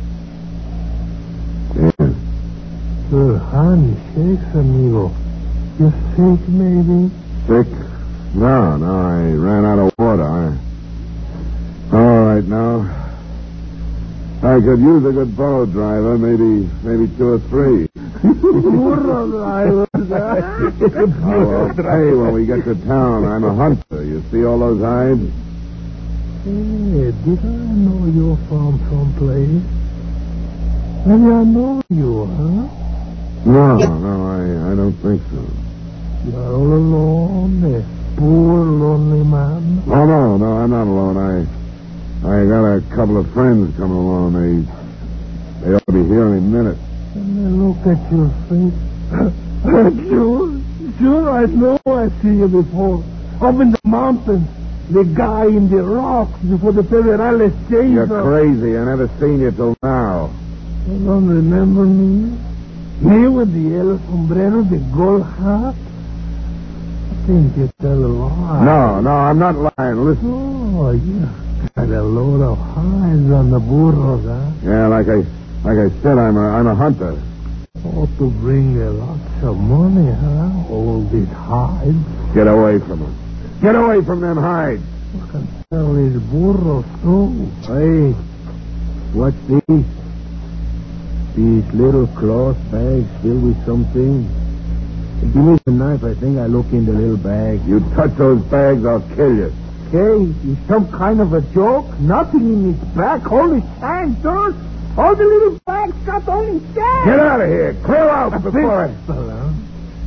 Yeah. Your hand shakes, amigo. You sick, maybe? Sick? No, I ran out of water. All right, now. I could use a good burro driver, maybe 2 or 3. Burro drivers, I'll pay when we get to town. I'm a hunter. You see all those hides? Hey, did I know you from someplace? Maybe I know you, huh? No, I don't think so. You're all alone, a poor, lonely man. Oh, no, I'm not alone. I got a couple of friends coming along. They ought to be here any minute. Let me look at your face. Sure, I know I've seen you before. Up in the mountains. The guy in the rocks before the Federales chased You're us. crazy. I never seen you till now. You don't remember me? Me with the yellow sombrero, the gold hat? I think you tell a lie. No, I'm not lying. Listen. Oh, you got a load of hides on the burros, huh? Yeah, like I said, I'm a hunter. Ought to bring you lots of money, huh? All these hides. Get away from them. Get away from them hides. You can sell these burros, too. Hey, what's this? These little cloth bags filled with something. Give me the knife. I think I look in the little bag. You touch those bags, I'll kill you. Hey, it's some kind of a joke? Nothing in its back. Holy sand, sir. All the little bags got only sand. Get out of here. Clear out before I... Pistol, huh?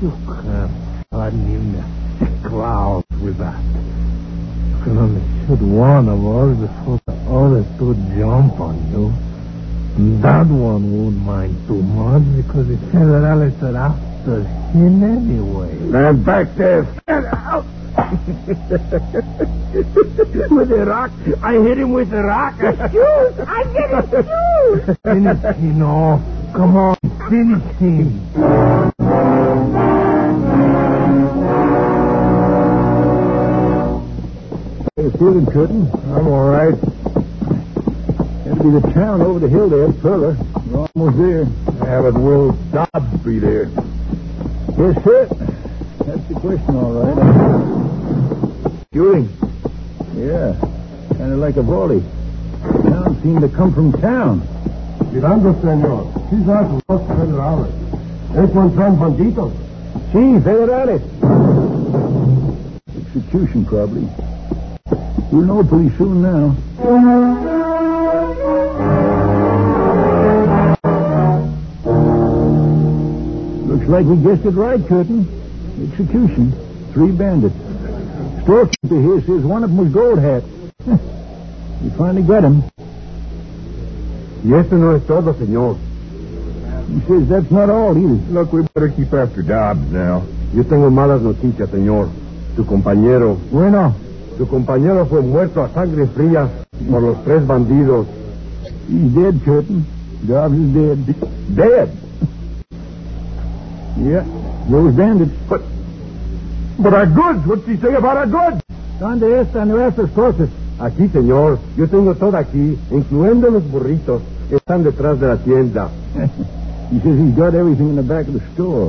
You can't harden in the clouds with that. You can only shoot one of us before the other two jump on you. And that one won't mind too much because the Federales are after him anyway. Stand back there. Stand out. With a rock? I hit him with a rock. Shoot! I get it, shoot! Finish him off. Come on, finish him. How you feeling, Curtin? I'm all right. That'll be the town over the hill there, further. We're almost there. Yeah, but will Dobbs be there? Yes, sir. That's the question, all right. Shooting? Yeah, kind of like a volley. Sound seemed to come from town. Mirando, senor. These are los federales. Estos son banditos. Sí, federales. Execution, probably. We'll know pretty soon now. Looks like we guessed it right, Curtin. Execution. 3 bandits. Storekeeper here says one of them was Gold Hat. We finally got him. Y esto no es todo, señor. He says that's not all, either. Look, we better keep after Dobbs now. Yo tengo malas noticias, señor. Tu compañero. Bueno. Tu compañero fue muerto a sangre fría por los 3 bandidos. He's dead, Curtin. Dobbs is dead. Dead? Yeah, those bandits. But our goods, what's he say about our goods? ¿Dónde están nuestras cosas? Aquí, señor. Yo tengo todo aquí, incluyendo los burritos que están detrás de la tienda. He says he's got everything in the back of the store.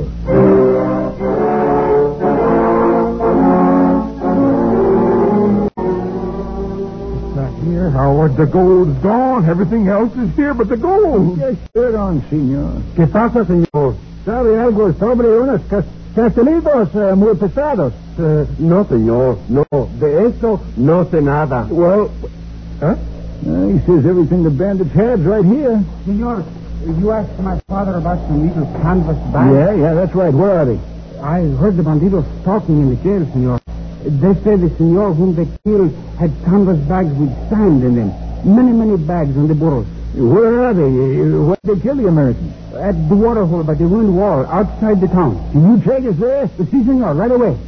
It's not here, Howard. The gold's gone. Everything else is here but the gold. Yes, sure on, senor. ¿Qué pasa, señor? ¿Sabe algo sobre unos castelitos muy pesados? No, señor. No. De eso no sé nada. Well, he says everything the bandits had's right here. Senor, you asked my father about some little canvas bags. Yeah, that's right. Where are they? I heard the bandidos talking in the jail, senor. They said the senor whom they killed had canvas bags with sand in them. Many bags on the burros. Where are they? Where did they kill the Americans? At the water hole by the ruined wall outside the town. Can you take us there? Si, senor, right away.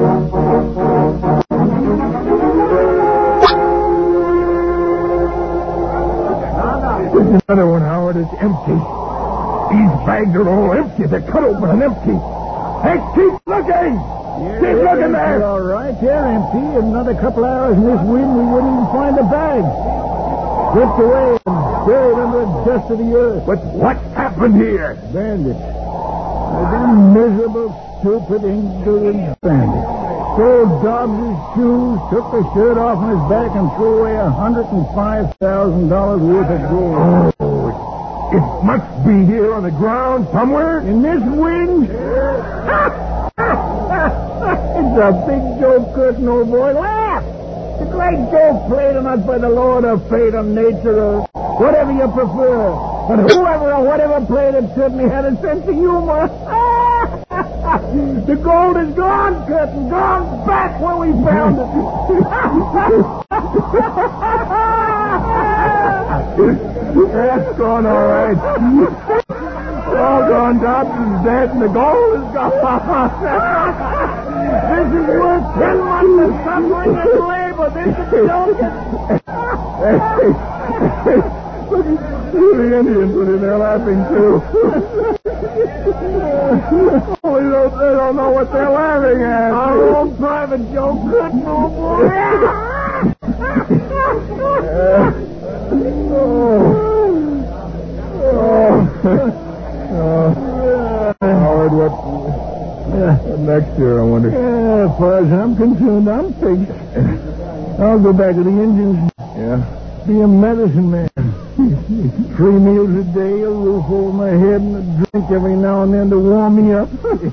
There's another one, Howard. It's empty. These bags are all empty. They're cut open and empty. Hey, keep looking! Keep looking there! All right, they're empty. In another couple hours in this wind, we wouldn't even find the bags. Stripped away and buried under the dust of the earth. But what's happened here? Bandits. Them miserable, stupid, ignorant bandits. Stole Dobbs' shoes, took the shirt off on his back, and threw away $105,000 worth of gold. Oh, it must be here on the ground somewhere. In this wind? It's a big joke, Curtin, old boy. Laugh! It's a great joke played on us by the Lord of fate or nature or whatever you prefer. But whoever or whatever played it certainly had a sense of humor. The gold is gone, Curtin. Gone back where we found it. That's gone all right. All gone. Dobbs is dead and the gold is gone. This is worth 10 months of suffering and labor. This is joking. Look at the Indians in there laughing, too. Oh, they don't know what they're laughing at. Our own private joke, Curtin, old boy. Howard, what next year, I wonder? Yeah, as far as I'm concerned, I'm fixed. I'll go back to the Indians. Yeah? Be a medicine man. 3 meals a day, a roof over my head, and a drink every now and then to warm me up.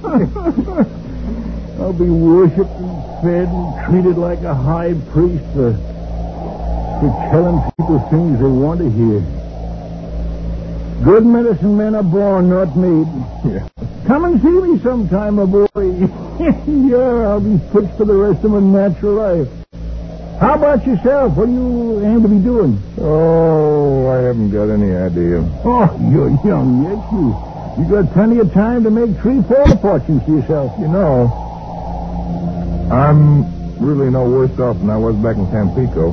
I'll be worshipped and fed and treated like a high priest for telling people things they want to hear. Good medicine men are born, not made. Yeah. Come and see me sometime, my boy. Yeah, I'll be fixed for the rest of my natural life. How about yourself? What do you aim to be doing? Oh, I haven't got any idea. Oh, you're young yet. You got plenty of time to make 3-4 fortunes for yourself. You know, I'm really no worse off than I was back in Tampico.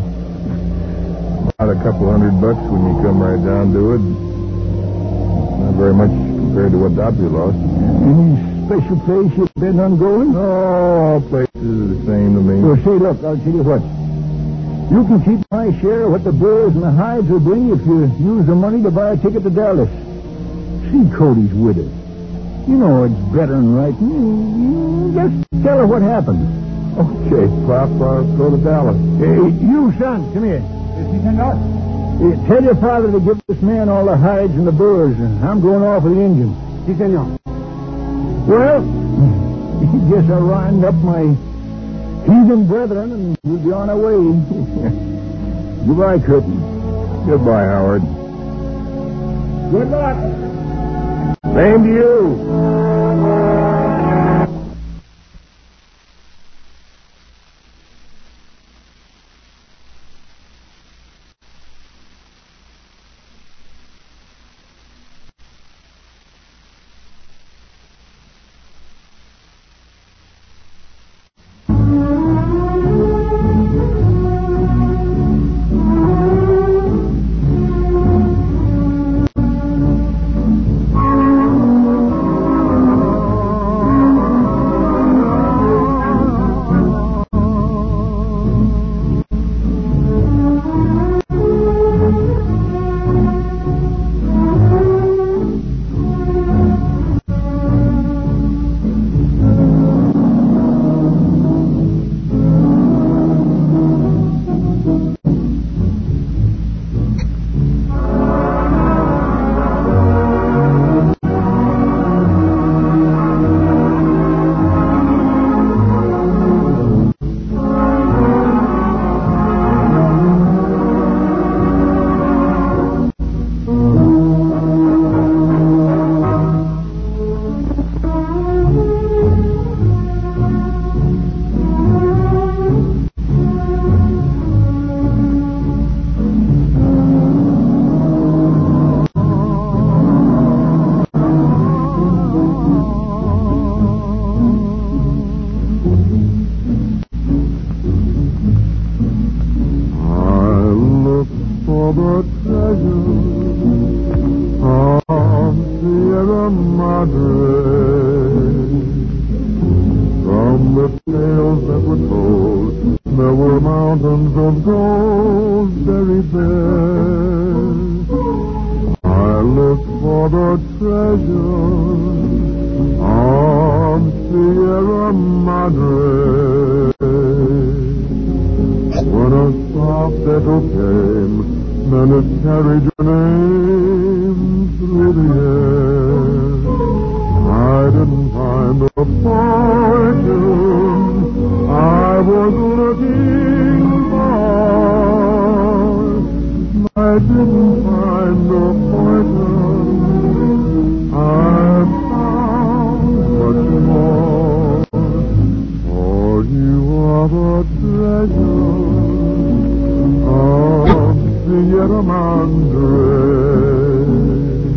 About a couple $100 when you come right down to it. Not very much compared to what Dobby lost. Any special place you've been on going? No, all places are the same to me. Well, say, look, I'll tell you what. You can keep my share of what the Bulls and the Hides will bring if you use the money to buy a ticket to Dallas. See Cody's widow. You know it's better than right. Just tell her what happened. Okay, Pop, I'll go to Dallas. Hey, you, son, come here. Tell your father to give this man all the hides and the burrs. I'm going off with the engine. Si, senor. Well, guess I'll round up my heathen brethren and we'll be on our way. Goodbye, Curtin. Goodbye, Howard. Good luck. Same to you.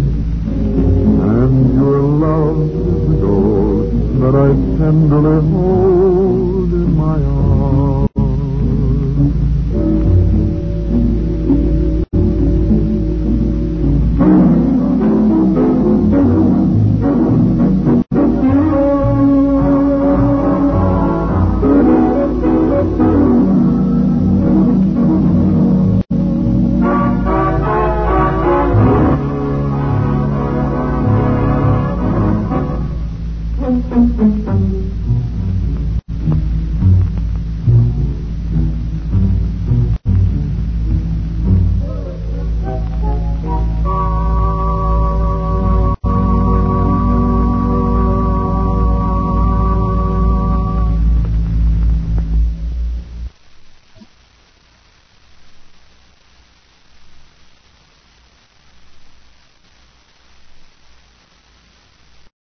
Tenderly hold